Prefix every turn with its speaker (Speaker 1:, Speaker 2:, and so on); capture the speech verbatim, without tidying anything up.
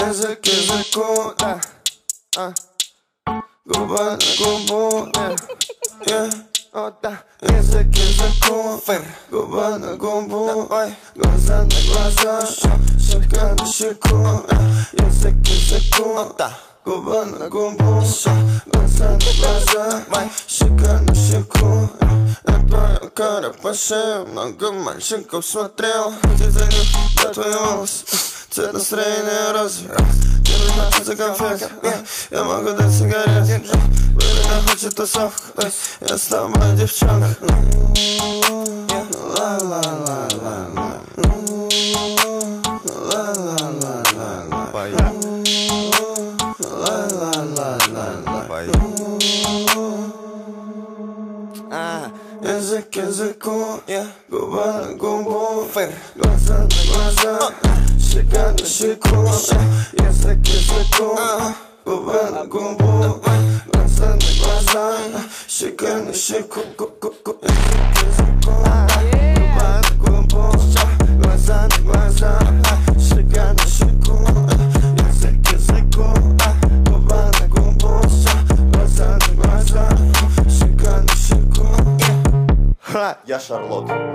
Speaker 1: язык к языку, да, а. Губа на губу, yeah, yeah, о, да. Язык к языку, губа на губу, ой. Глаза на глаза, щека на щеку, язык к языку, да. Губа на губу, глаза на глаза, щека на щеку. Отправил кара по шее, много мальчиков смотрел. Ты за них, да, твои волосы, цвет настроения розовый. Тебе нужна за конфет, я могу дать сигарет. Время хочет тусовку, я с тобой, девчонка. Ла-ла-ла-ла-ла, ла-ла-ла-ла-ла, ла-ла-ла-ла-ла. Язык к языку, губа на губу, глаза на глаза, щека на щеку. Язык к языку, губа на губу, глаза на глаза, щека на щеку. Язык к языку, губа на губу, глаза на глаза, щека на щеку. Язык к языку, губа на губу, глаза на глаза, щека на щеку.
Speaker 2: Я Шарлот.